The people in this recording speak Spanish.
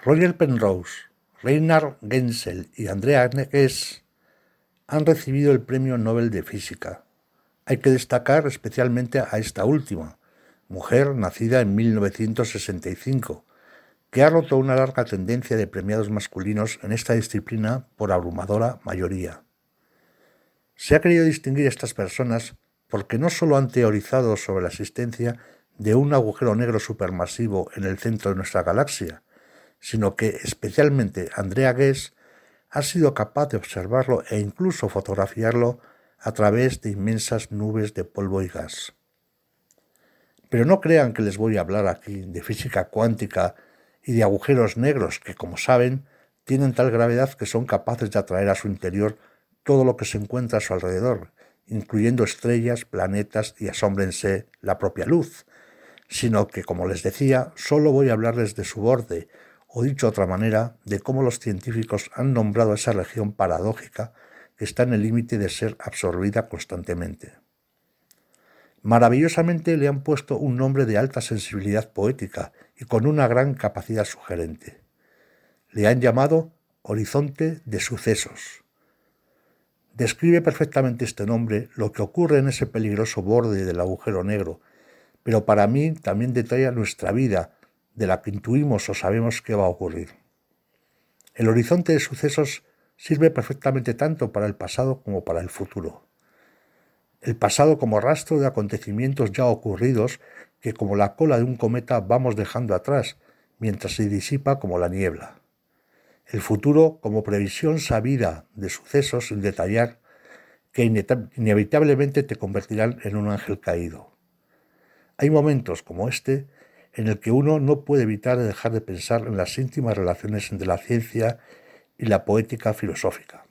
Roger Penrose, Reinhard Genzel y Andrea Ghez han recibido el Premio Nobel de Física. Hay que destacar especialmente a esta última, mujer nacida en 1965, que ha roto una larga tendencia de premiados masculinos en esta disciplina por abrumadora mayoría. Se ha querido distinguir a estas personas porque no solo han teorizado sobre la existencia de un agujero negro supermasivo en el centro de nuestra galaxia, sino que especialmente Andrea Ghez ha sido capaz de observarlo e incluso fotografiarlo a través de inmensas nubes de polvo y gas. Pero no crean que les voy a hablar aquí de física cuántica y de agujeros negros que, como saben, tienen tal gravedad que son capaces de atraer a su interior todo lo que se encuentra a su alrededor, incluyendo estrellas, planetas y, asómbrense, la propia luz, sino que, como les decía, solo voy a hablarles de su borde, o dicho de otra manera, de cómo los científicos han nombrado a esa región paradójica que está en el límite de ser absorbida constantemente. Maravillosamente le han puesto un nombre de alta sensibilidad poética y con una gran capacidad sugerente. Le han llamado Horizonte de Sucesos. Describe perfectamente este nombre lo que ocurre en ese peligroso borde del agujero negro, pero para mí también detalla nuestra vida, de la que intuimos o sabemos qué va a ocurrir. El horizonte de sucesos sirve perfectamente tanto para el pasado como para el futuro. El pasado como rastro de acontecimientos ya ocurridos que como la cola de un cometa vamos dejando atrás, mientras se disipa como la niebla. El futuro como previsión sabida de sucesos sin detallar que inevitablemente te convertirán en un ángel caído. Hay momentos como este en el que uno no puede evitar dejar de pensar en las íntimas relaciones entre la ciencia y la poética filosófica.